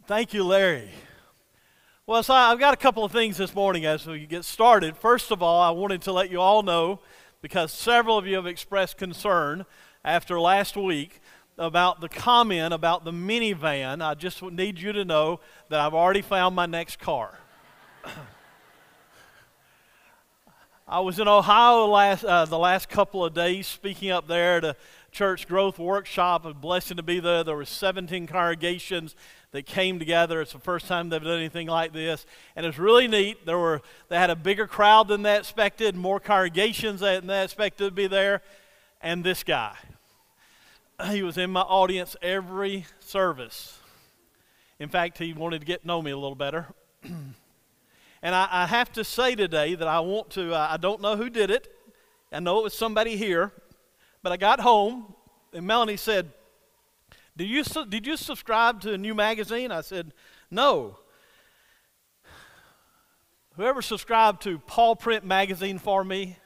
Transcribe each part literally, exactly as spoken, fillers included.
Thank you, Larry. Well, so I've got a couple of things this morning as we get started. First of all, I wanted to let you all know, because several of you have expressed concern after last week about the comment about the minivan. I just need you to know that I've already found my next car. I was in Ohio last, uh, the last couple of days speaking up there at a church growth workshop. A blessing to be there. There were seventeen congregations that came together. It's the first time they've done anything like this, and it's really neat. There were they had a bigger crowd than they expected, more congregations than they expected to be there, and this guy, he was in my audience every service. In fact, he wanted to get to know me a little better. And I, I have to say today that I want to, uh, I don't know who did it. I know it was somebody here. But I got home, and Melanie said, did you, su- did you subscribe to a new magazine? I said, no. Whoever subscribed to Paul Print magazine for me?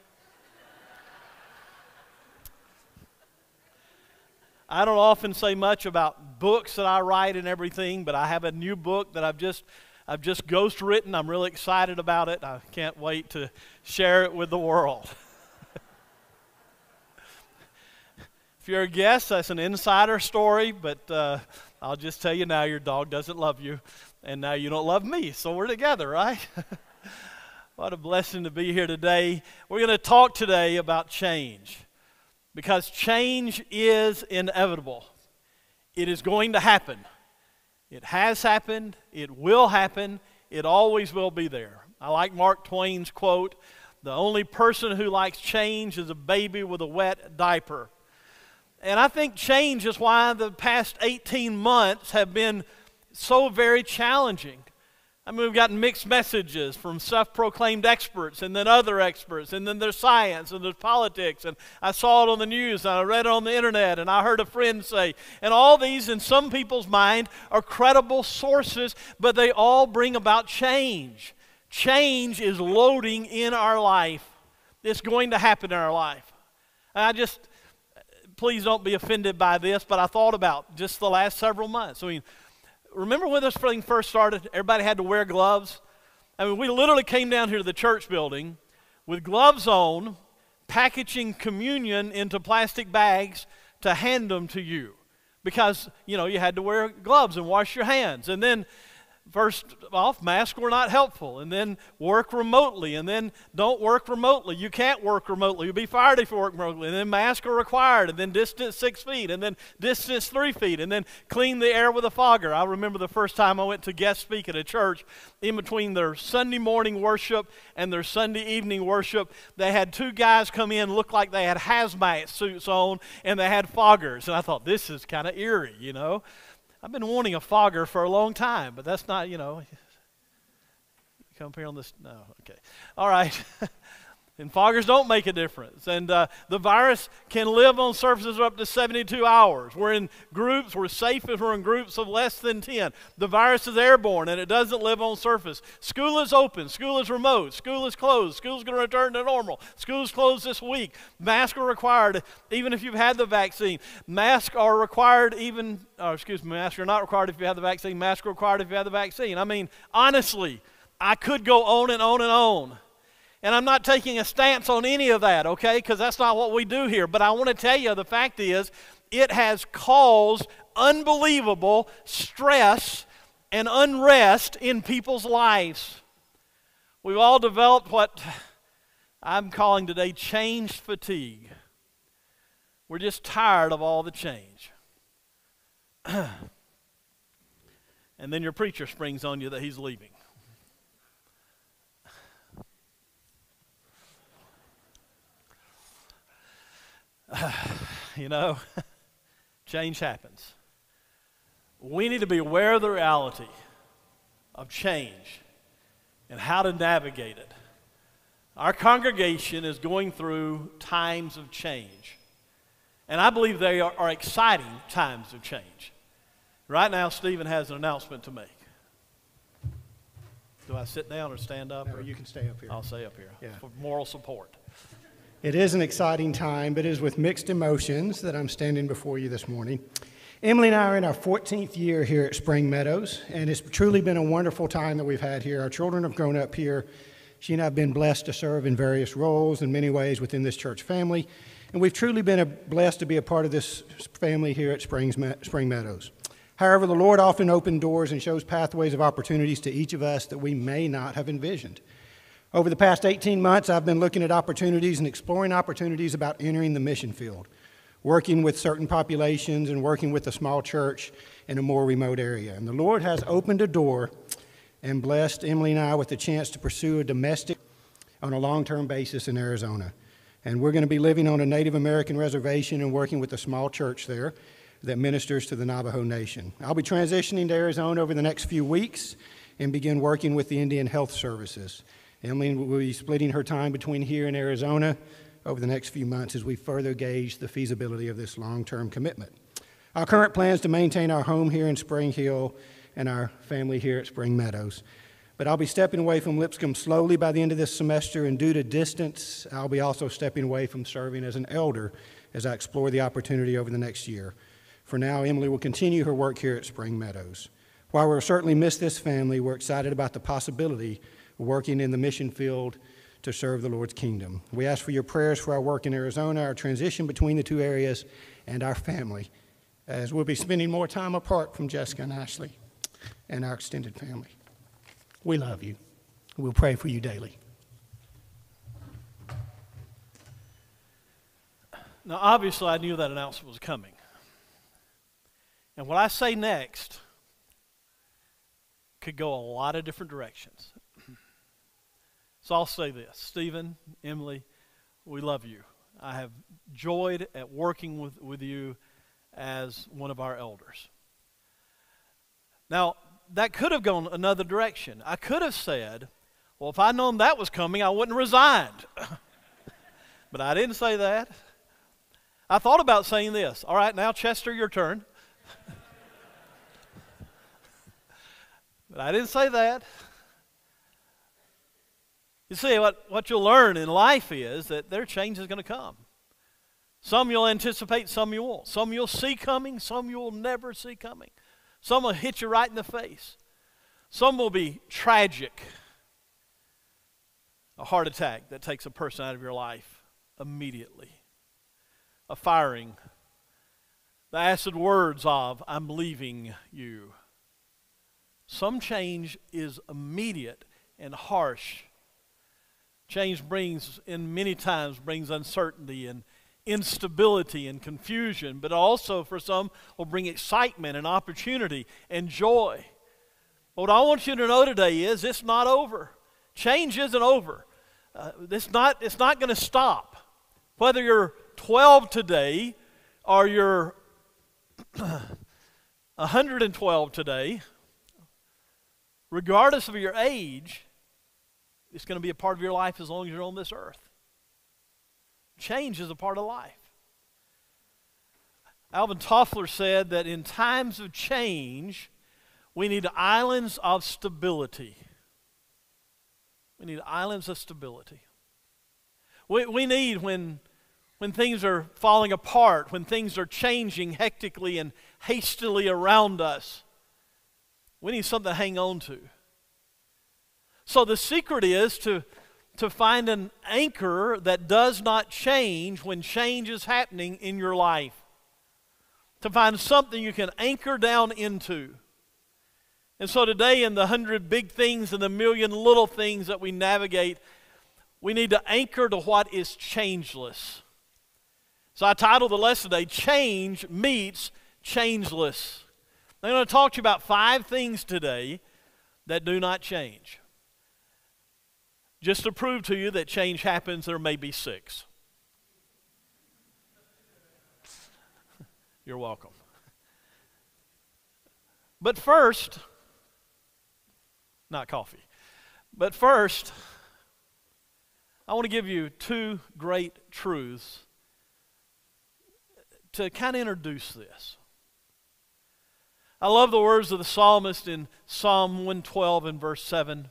I don't often say much about books that I write and everything, but I have a new book that I've just I've just ghost written. I'm really excited about it. I can't wait to share it with the world. If you're a guest, that's an insider story, but uh, I'll just tell you now, your dog doesn't love you, and now you don't love me, so we're together, right? What a blessing to be here today. We're going to talk today about change, because change is inevitable. It is going to happen. It has happened, it will happen, it always will be there. I like Mark Twain's quote, "The only person who likes change is a baby with a wet diaper." And I think change is why the past eighteen months have been so very challenging. I mean, we've gotten mixed messages from self-proclaimed experts and then other experts, and then there's science and there's politics, and I saw it on the news and I read it on the internet and I heard a friend say, and all these in some people's mind are credible sources, but they all bring about change. Change is loading in our life. It's going to happen in our life. And I just, please don't be offended by this, but I thought about just the last several months. I mean, remember when this thing first started, everybody had to wear gloves? I mean, we literally came down here to the church building with gloves on, packaging communion into plastic bags to hand them to you. Because, you know, you had to wear gloves and wash your hands. And then, first off, masks were not helpful. And then work remotely. And then don't work remotely. You can't work remotely. You'll be fired if you work remotely. And then masks are required. And then distance six feet. And then distance three feet. And then clean the air with a fogger. I remember the first time I went to guest speak at a church, in between their Sunday morning worship and their Sunday evening worship, they had two guys come in, looked like they had hazmat suits on, and they had foggers. And I thought, this is kind of eerie, you know. I've been wanting a fogger for a long time, but that's not, you know, come up here on this, no, okay. All right, and foggers don't make a difference. And uh, the virus can live on surfaces up to seventy-two hours. We're in groups, we're safe if we're in groups of less than ten. The virus is airborne and it doesn't live on surface. School is open, school is remote, school is closed, school's going to return to normal. School is closed this week. Masks are required even if you've had the vaccine. Masks are required even, oh, excuse me, masks are not required if you have the vaccine. Masks are required if you have the vaccine. I mean, honestly, I could go on and on and on. And I'm not taking a stance on any of that, okay, because that's not what we do here. But I want to tell you, the fact is, it has caused unbelievable stress and unrest in people's lives. We've all developed what I'm calling today change fatigue. We're just tired of all the change. And then your preacher springs on you that he's leaving. You know, change happens. We need to be aware of the reality of change and how to navigate it. Our congregation is going through times of change. And I believe they are, are exciting times of change. Right now, Stephen has an announcement to make. Do I sit down or stand up? No, or you can stay up here. I'll stay up here Yeah. for moral support. It is an exciting time, but it is with mixed emotions that I'm standing before you this morning. Emily and I are in our fourteenth year here at Spring Meadows, and it's truly been a wonderful time that we've had here. Our children have grown up here. She and I have been blessed to serve in various roles in many ways within this church family, and we've truly been a, blessed to be a part of this family here at Springs, Spring Meadows. However, the Lord often opens doors and shows pathways of opportunities to each of us that we may not have envisioned. Over the past eighteen months, I've been looking at opportunities and exploring opportunities about entering the mission field, working with certain populations and working with a small church in a more remote area. And the Lord has opened a door and blessed Emily and I with the chance to pursue a domestic on a long-term basis in Arizona. And we're going to be living on a Native American reservation and working with a small church there that ministers to the Navajo Nation. I'll be transitioning to Arizona over the next few weeks and begin working with the Indian Health Services. Emily will be splitting her time between here and Arizona over the next few months as we further gauge the feasibility of this long-term commitment. Our current plan is to maintain our home here in Spring Hill and our family here at Spring Meadows. But I'll be stepping away from Lipscomb slowly by the end of this semester, and due to distance, I'll be also stepping away from serving as an elder as I explore the opportunity over the next year. For now, Emily will continue her work here at Spring Meadows. While we'll certainly miss this family, we're excited about the possibility of working in the mission field to serve the Lord's kingdom. We ask for your prayers for our work in Arizona, our transition between the two areas, and our family, as we'll be spending more time apart from Jessica and Ashley and our extended family. We love you. We'll pray for you daily. Now, obviously, I knew that announcement was coming. And what I say next could go a lot of different directions. So I'll say this, Stephen, Emily, we love you. I have joyed at working with, with you as one of our elders. Now, that could have gone another direction. I could have said, well, if I'd known that was coming, I wouldn't have resigned. But I didn't say that. I thought about saying this. All right, now, Chester, your turn. But I didn't say that. You see, what, what you'll learn in life is that there change is going to come. Some you'll anticipate, some you won't. Some you'll see coming, some you'll never see coming. Some will hit you right in the face. Some will be tragic. A heart attack that takes a person out of your life immediately. A firing. The acid words of, I'm leaving you. Some change is immediate and harsh. Change brings, in many times, brings uncertainty and instability and confusion, but also for some will bring excitement and opportunity and joy. What I want you to know today is it's not over. Change isn't over. Uh, it's not, it's not going to stop. Whether you're twelve today or you're one hundred twelve today, regardless of your age, it's going to be a part of your life as long as you're on this earth. Change is a part of life. Alvin Toffler said that in times of change, we need islands of stability. We need islands of stability. We, we need, when, when things are falling apart, when things are changing hectically and hastily around us, we need something to hang on to. So the secret is to, to find an anchor that does not change when change is happening in your life. To find something you can anchor down into. And so today, in the hundred big things and the million little things that we navigate, we need to anchor to what is changeless. So I titled the lesson today, Change Meets Changeless. I'm going to talk to you about five things today that do not change. Just to prove to you that change happens, there may be six. You're welcome. But first, not coffee, but first, I want to give you two great truths to kind of introduce this. I love the words of the psalmist in Psalm one twelve and verse seven.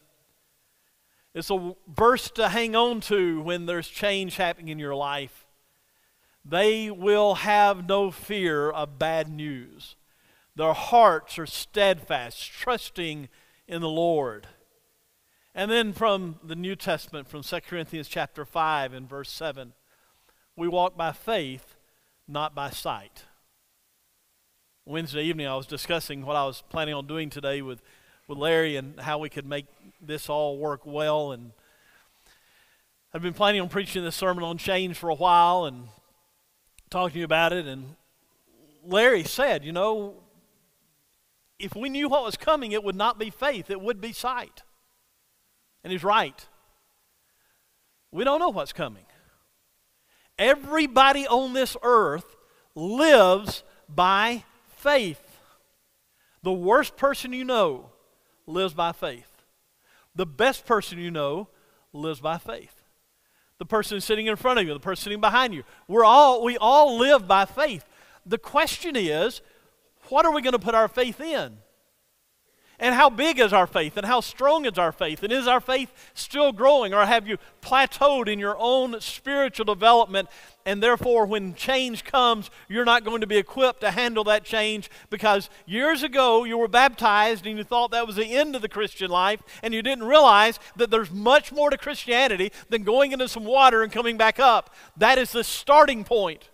It's a verse to hang on to when there's change happening in your life. They will have no fear of bad news. Their hearts are steadfast, trusting in the Lord. And then from the New Testament, from Second Corinthians chapter five and verse seven, we walk by faith, not by sight. Wednesday evening I was discussing what I was planning on doing today with, with Larry and how we could make this all work well. And I've been planning on preaching this sermon on change for a while and talking to you about it. And Larry said, you know, if we knew what was coming, it would not be faith, it would be sight. And he's right. We don't know what's coming. Everybody on this earth lives by faith. The worst person you know lives by faith. The best person you know lives by faith. The person sitting in front of you, the person sitting behind you. We're all, we all live by faith. The question is, what are we going to put our faith in? And how big is our faith? And how strong is our faith? And is our faith still growing? Or have you plateaued in your own spiritual development, and therefore when change comes, you're not going to be equipped to handle that change because years ago you were baptized and you thought that was the end of the Christian life, and you didn't realize that there's much more to Christianity than going into some water and coming back up. That is the starting point.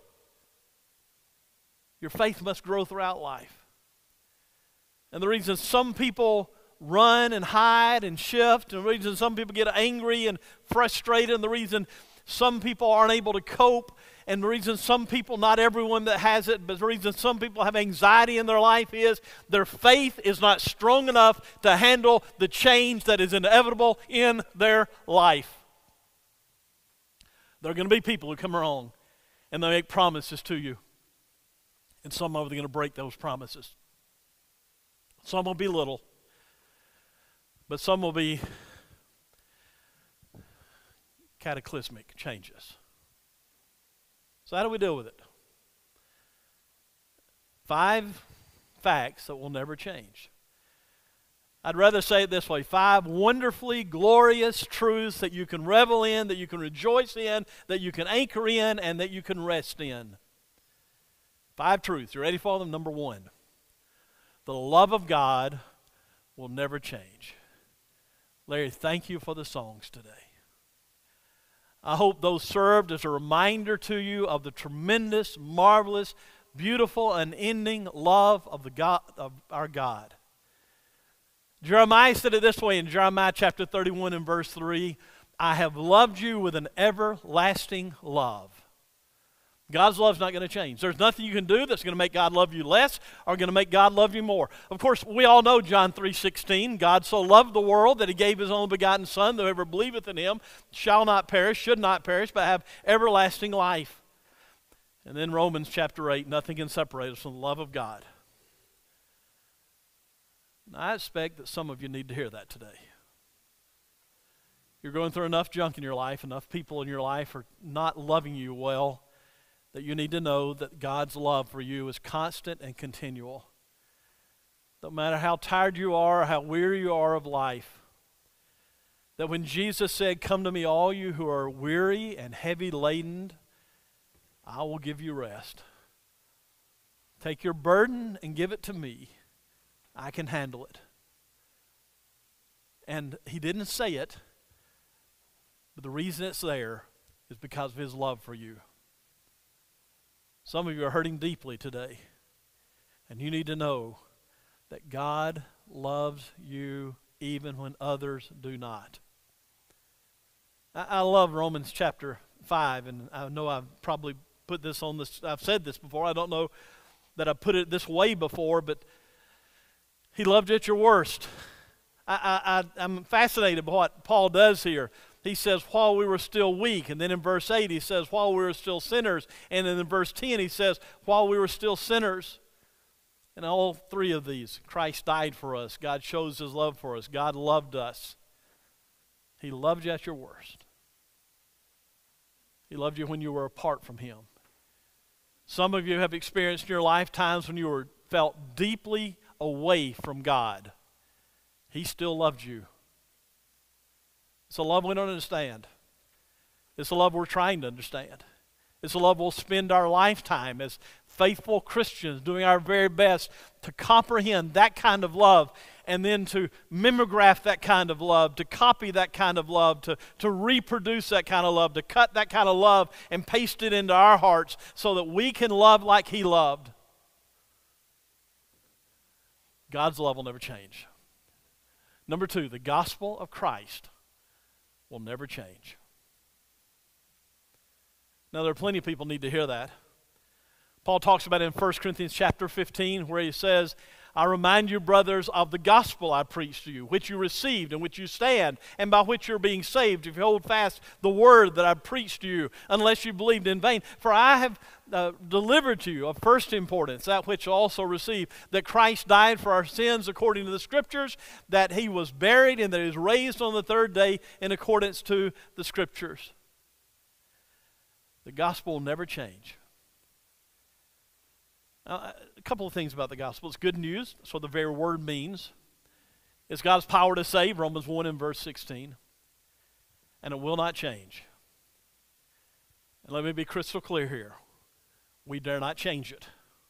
Your faith must grow throughout life. And the reason some people run and hide and shift, and the reason some people get angry and frustrated, and the reason some people aren't able to cope, and the reason some people, not everyone that has it, but the reason some people have anxiety in their life is their faith is not strong enough to handle the change that is inevitable in their life. There are going to be people who come along and they make promises to you, and some of them are going to break those promises. Some will be little, but some will be cataclysmic changes. So how do we deal with it? Five facts that will never change. I'd rather say it this way: five wonderfully glorious truths that you can revel in, that you can rejoice in, that you can anchor in, and that you can rest in. Five truths. You ready for them? Number one. The love of God will never change. Larry, thank you for the songs today. I hope those served as a reminder to you of the tremendous, marvelous, beautiful, unending love of, the God, of our God. Jeremiah said it this way in Jeremiah chapter thirty-one and verse three, I have loved you with an everlasting love. God's love's not going to change. There's nothing you can do that's going to make God love you less or going to make God love you more. Of course, we all know John three sixteen. God so loved the world that he gave his only begotten Son, that whoever believeth in him shall not perish, should not perish, but have everlasting life. And then Romans chapter eight, nothing can separate us from the love of God. Now, I expect that some of you need to hear that today. You're going through enough junk in your life, enough people in your life are not loving you well, that you need to know that God's love for you is constant and continual. No matter how tired you are, how weary you are of life, that when Jesus said, come to me all you who are weary and heavy laden, I will give you rest. Take your burden and give it to me. I can handle it. And he didn't say it, but the reason it's there is because of his love for you. Some of you are hurting deeply today, and you need to know that God loves you even when others do not. I, I love Romans chapter five, and I know I've probably put this on this, I've said this before. I don't know that I've put it this way before, but he loved you at your worst. I, I, I, I'm fascinated by what Paul does here. He says, while we were still weak. And then in verse eight, he says, while we were still sinners. And then in verse ten, he says, while we were still sinners. And all three of these, Christ died for us. God shows his love for us. God loved us. He loved you at your worst. He loved you when you were apart from him. Some of you have experienced in your life times when you were felt deeply away from God. He still loved you. It's a love we don't understand. It's a love we're trying to understand. It's a love we'll spend our lifetime as faithful Christians doing our very best to comprehend that kind of love and then to mimeograph that kind of love, to copy that kind of love, to, to reproduce that kind of love, to cut that kind of love and paste it into our hearts so that we can love like He loved. God's love will never change. Number two, the gospel of Christ will never change. Now, there are plenty of people need to hear that. Paul talks about it in First Corinthians chapter fifteen, where he says, I remind you, brothers, of the gospel I preached to you, which you received, in which you stand, and by which you're being saved, if you hold fast the word that I preached to you, unless you believed in vain. For I have uh, delivered to you of first importance, that which you also received, that Christ died for our sins according to the Scriptures, that He was buried, and that He was raised on the third day in accordance to the Scriptures. The gospel will never change. Now, a couple of things about the gospel. It's good news. That's what the very word means. It's God's power to save, Romans one and verse sixteen. And it will not change. And let me be crystal clear here. We dare not change it.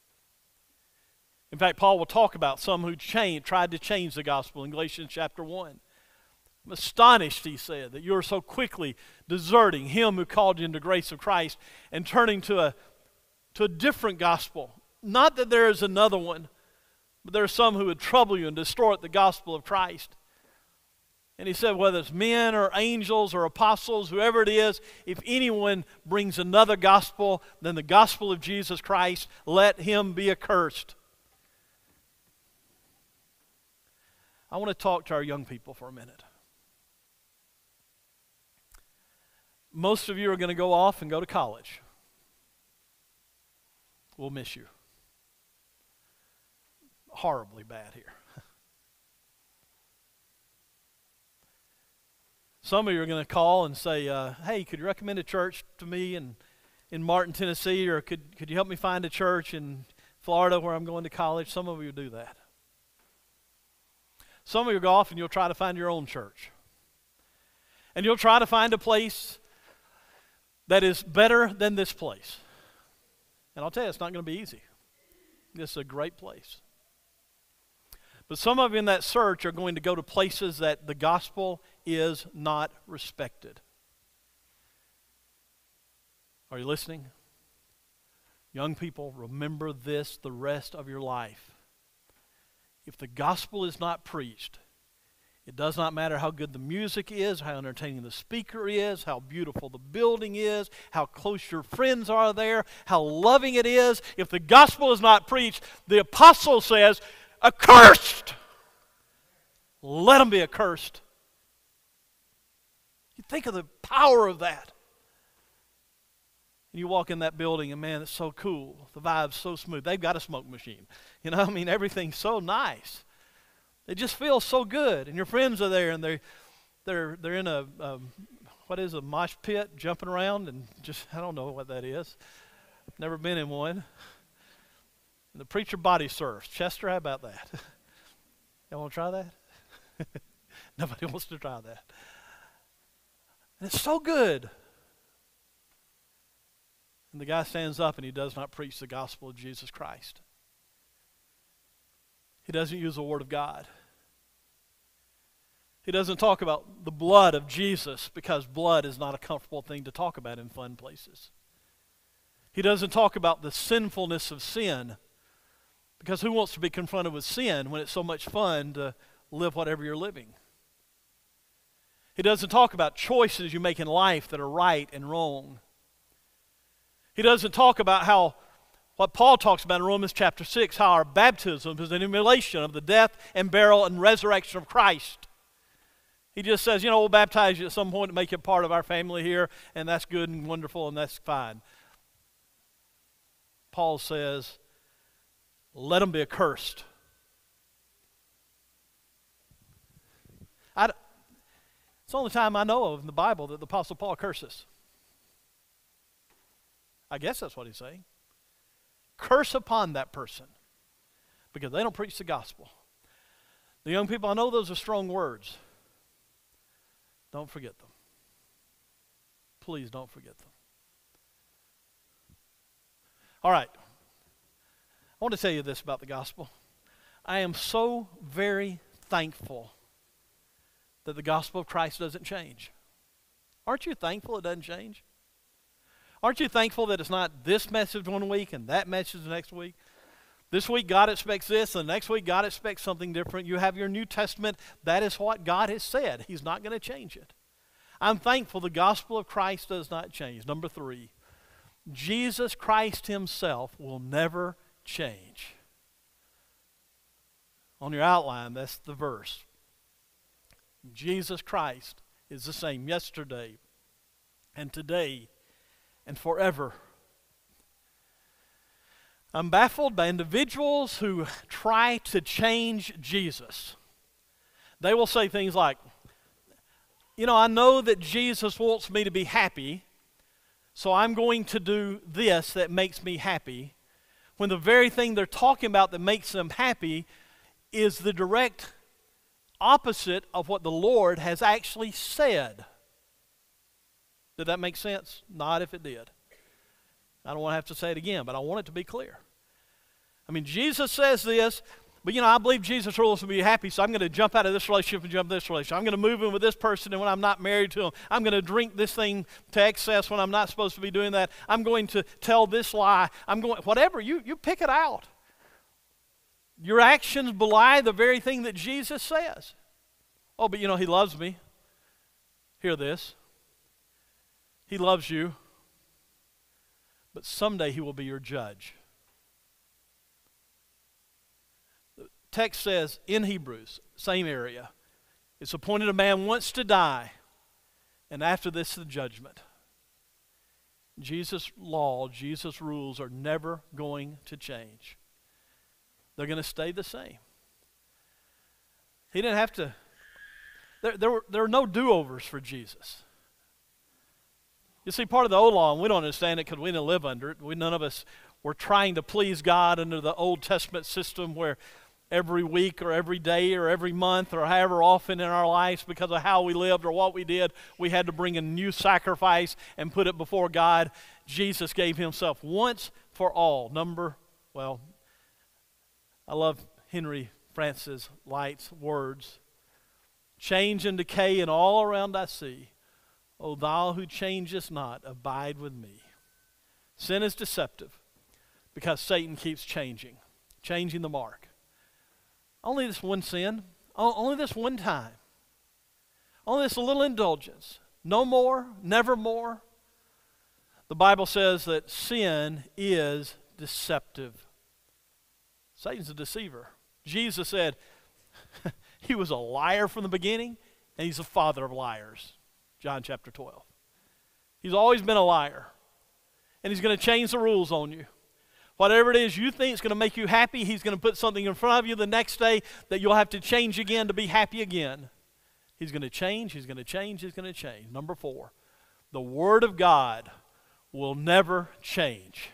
In fact, Paul will talk about some who changed, tried to change the gospel in Galatians chapter one. I'm astonished, he said, that you are so quickly deserting Him who called you into the grace of Christ and turning to a, to a different gospel. Not that there is another one, but there are some who would trouble you and distort the gospel of Christ. And he said, whether it's men or angels or apostles, whoever it is, if anyone brings another gospel than the gospel of Jesus Christ, let him be accursed. I want to talk to our young people for a minute. Most of you are going to go off and go to college. We'll miss you. Horribly bad here. Some of you are going to call and say, uh, hey, could you recommend a church to me in, in Martin, Tennessee, or could, could you help me find a church in Florida where I'm going to college? Some of you do that. Some of you go off and you'll try to find your own church. And you'll try to find a place that is better than this place. And I'll tell you, it's not going to be easy. This is a great place. But some of you in that search are going to go to places that the gospel is not respected. Are you listening? Young people, remember this the rest of your life. If the gospel is not preached, it does not matter how good the music is, how entertaining the speaker is, how beautiful the building is, how close your friends are there, how loving it is. If the gospel is not preached, the apostle says, accursed. Let them be accursed. You think of the power of that. And you walk in that building and man, it's so cool. The vibe's so smooth. They've got a smoke machine. You know, I mean, everything's so nice. It just feels so good. And your friends are there and they they're they're in a um, what is a mosh pit jumping around and just I don't know what that is. Never been in one. And the preacher body surfs. Chester, how about that? Y'all want to try that? Nobody wants to try that. And it's so good. And the guy stands up and he does not preach the gospel of Jesus Christ. He doesn't use the word of God. He doesn't talk about the blood of Jesus because blood is not a comfortable thing to talk about in fun places. He doesn't talk about the sinfulness of sin because who wants to be confronted with sin when it's so much fun to live whatever you're living? He doesn't talk about choices you make in life that are right and wrong. He doesn't talk about how what Paul talks about in Romans chapter six, how our baptism is an emulation of the death and burial and resurrection of Christ. He just says, you know, we'll baptize you at some point to make you part of our family here, and that's good and wonderful, and that's fine. Paul says, let them be accursed. I, it's the only time I know of in the Bible that the Apostle Paul curses. I guess that's what he's saying. Curse upon that person because they don't preach the gospel. The young people, I know those are strong words. Don't forget them. Please don't forget them. All right. I want to tell you this about the gospel. I am so very thankful that the gospel of Christ doesn't change. Aren't you thankful it doesn't change? Aren't you thankful that it's not this message one week and that message the next week? This week God expects this, and the next week God expects something different. You have your New Testament. That is what God has said. He's not going to change it. I'm thankful the gospel of Christ does not change. Number three, Jesus Christ himself will never change. On your outline, that's the verse. Jesus Christ is the same yesterday and today and forever. I'm baffled by individuals who try to change Jesus. They will say things like, you know, I know that Jesus wants me to be happy, so I'm going to do this that makes me happy, when the very thing they're talking about that makes them happy is the direct opposite of what the Lord has actually said. Did that make sense? Not if it did. I don't want to have to say it again, but I want it to be clear. I mean, Jesus says this, but you know, I believe Jesus rules to be happy, so I'm going to jump out of this relationship and jump this relationship. I'm going to move in with this person, and when I'm not married to them, I'm going to drink this thing to excess when I'm not supposed to be doing that. I'm going to tell this lie. I'm going, whatever, you, you pick it out. Your actions belie the very thing that Jesus says. Oh, but you know, he loves me. Hear this. He loves you, but someday he will be your judge. The text says in Hebrews, same area, it's appointed a man once to die, and after this the judgment. Jesus' law, Jesus' rules are never going to change. They're going to stay the same. He didn't have to, there, there, were, there are no do-overs for Jesus. You see, part of the old law, and we don't understand it because we didn't live under it. We, none of us were trying to please God under the Old Testament system where every week or every day or every month or however often in our lives, because of how we lived or what we did, we had to bring a new sacrifice and put it before God. Jesus gave himself once for all. Number, well, I love Henry Francis Light's words. Change and decay and all around I see. O thou who changest not, abide with me. Sin is deceptive because Satan keeps changing, changing the mark. Only this one sin, only this one time, only this little indulgence, no more, never more. The Bible says that sin is deceptive. Satan's a deceiver. Jesus said he was a liar from the beginning, and he's the father of liars. John chapter twelve. He's always been a liar. And he's going to change the rules on you. Whatever it is you think is going to make you happy, he's going to put something in front of you the next day that you'll have to change again to be happy again. He's going to change, he's going to change, he's going to change. Number four, the Word of God will never change.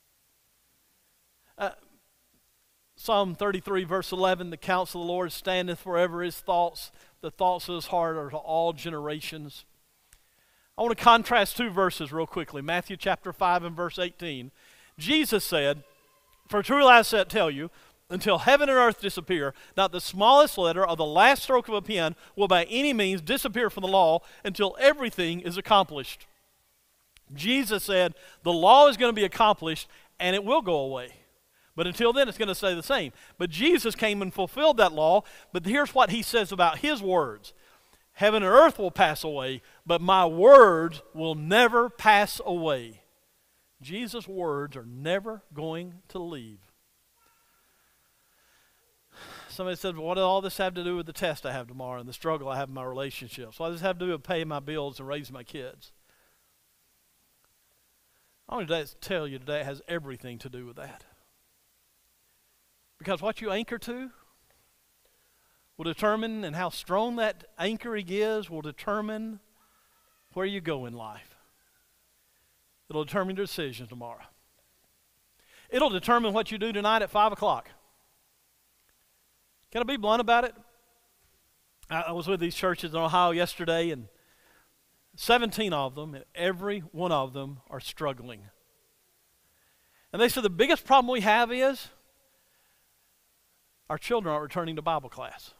Uh, Psalm thirty-three, verse eleven, the counsel of the Lord standeth forever, his thoughts, the thoughts of his heart are to all generations. I want to contrast two verses real quickly. Matthew chapter five and verse eighteen. Jesus said, for truly I tell you, until heaven and earth disappear, not the smallest letter or the last stroke of a pen will by any means disappear from the law until everything is accomplished. Jesus said the law is going to be accomplished and it will go away. But until then, it's going to stay the same. But Jesus came and fulfilled that law. But here's what he says about his words. Heaven and earth will pass away, but my words will never pass away. Jesus' words are never going to leave. Somebody said, well, what does all this have to do with the test I have tomorrow and the struggle I have in my relationships? What does this have to do with paying my bills and raising my kids? I want to tell you today it has everything to do with that. Because what you anchor to will determine, and how strong that anchoring is will determine where you go in life. It'll determine your decision tomorrow. It'll determine what you do tonight at five o'clock. Can I be blunt about it? I, I was with these churches in Ohio yesterday, and seventeen of them, and every one of them are struggling. And they said the biggest problem we have is our children aren't returning to Bible class.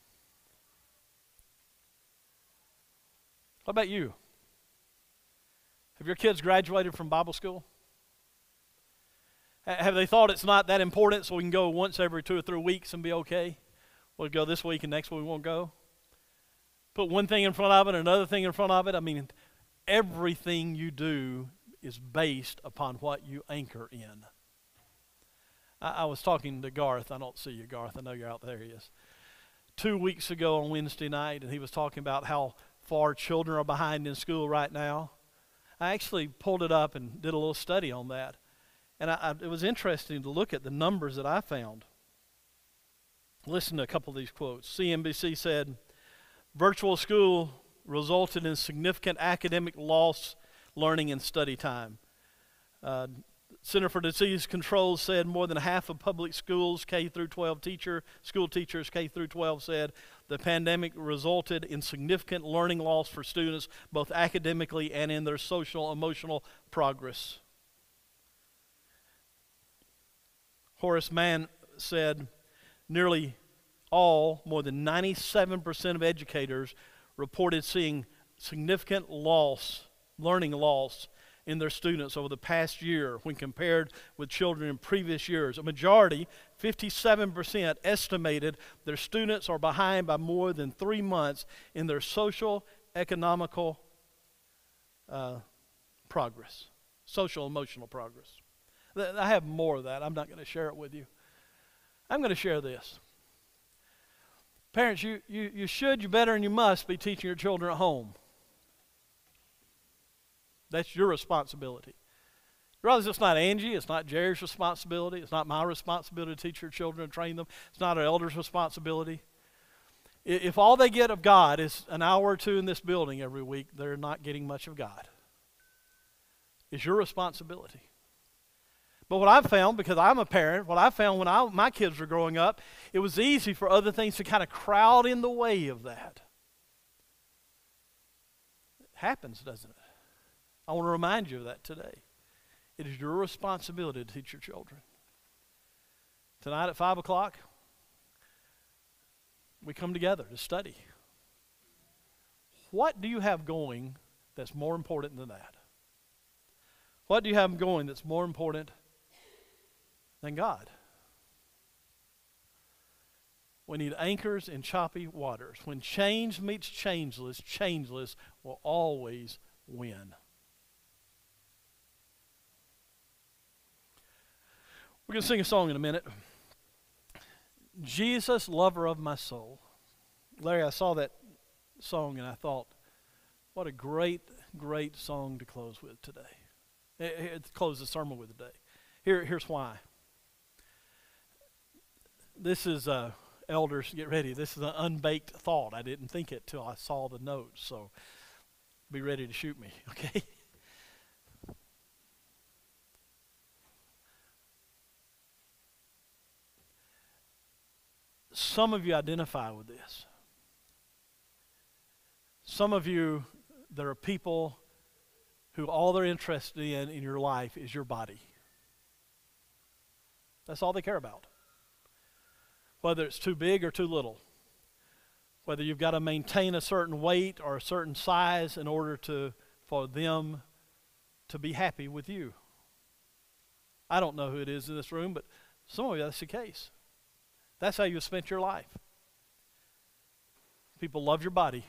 What about you? Have your kids graduated from Bible school? Have they thought it's not that important so we can go once every two or three weeks and be okay? We'll go this week and next week we won't go. Put one thing in front of it, another thing in front of it. I mean, everything you do is based upon what you anchor in. I, I was talking to Garth. I don't see you, Garth. I know you're out there. He is. Two weeks ago on Wednesday night, and he was talking about how far children are behind in school right now. I actually pulled it up and did a little study on that. And I, I, it was interesting to look at the numbers that I found. Listen to a couple of these quotes. C N B C said, virtual school resulted in significant academic loss, learning, and study time. Uh, Center for Disease Control said more than half of public schools, K through twelve teacher, school teachers, K through twelve said the pandemic resulted in significant learning loss for students, both academically and in their social, emotional progress. Horace Mann said nearly all, more than ninety-seven percent of educators reported seeing significant loss, learning loss in their students over the past year when compared with children in previous years. A majority, fifty-seven percent, estimated their students are behind by more than three months in their social, economical uh, progress, social, emotional progress. I have more of that. I'm not going to share it with you. I'm going to share this. Parents, you, you, you should, you better, and you must be teaching your children at home. That's your responsibility. Realize it's not Angie, it's not Jerry's responsibility, it's not my responsibility to teach your children and train them, it's not our elders' responsibility. If all they get of God is an hour or two in this building every week, they're not getting much of God. It's your responsibility. But what I've found, because I'm a parent, what I found when I, my kids were growing up, it was easy for other things to kind of crowd in the way of that. It happens, doesn't it? I want to remind you of that today. It is your responsibility to teach your children. Tonight at five o'clock, we come together to study. What do you have going that's more important than that? What do you have going that's more important than God? We need anchors in choppy waters. When change meets changeless, changeless will always win. We're going to sing a song in a minute. Jesus, lover of my soul. Larry, I saw that song and I thought, what a great, great song to close with today. To close the sermon with today. Here, here's why. This is, uh, elders, get ready. This is an unbaked thought. I didn't think it till I saw the notes, so be ready to shoot me, okay? Some of you identify with this. Some of you, there are people who all they're interested in in your life is your body. That's all they care about. Whether it's too big or too little. Whether you've got to maintain a certain weight or a certain size in order to for them to be happy with you. I don't know who it is in this room, but some of you, that's the case. That's how you spent your life. People love your body.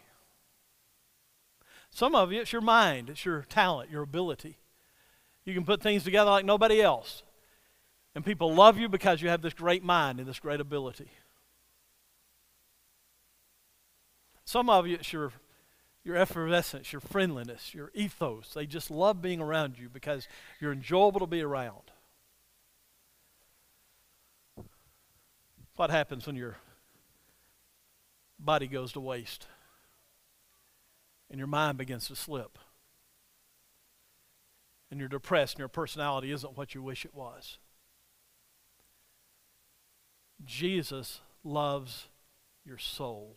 Some of you, it's your mind, it's your talent, your ability. You can put things together like nobody else. And people love you because you have this great mind and this great ability. Some of you, it's your, your effervescence, your friendliness, your ethos. They just love being around you because you're enjoyable to be around. What happens when your body goes to waste and your mind begins to slip and you're depressed and your personality isn't what you wish it was? Jesus loves your soul.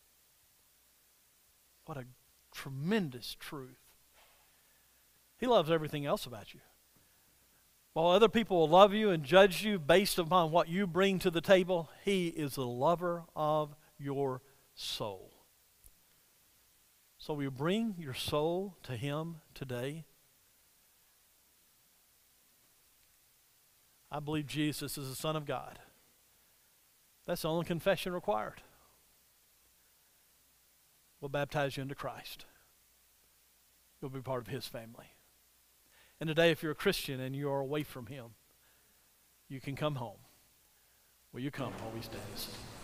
What a tremendous truth. He loves everything else about you. While other people will love you and judge you based upon what you bring to the table, He is the lover of your soul. So will you bring your soul to Him today? I believe Jesus is the Son of God. That's the only confession required. We'll baptize you into Christ. You'll be part of His family. And today, if you're a Christian and you are away from Him, you can come home. Will you come while we stand?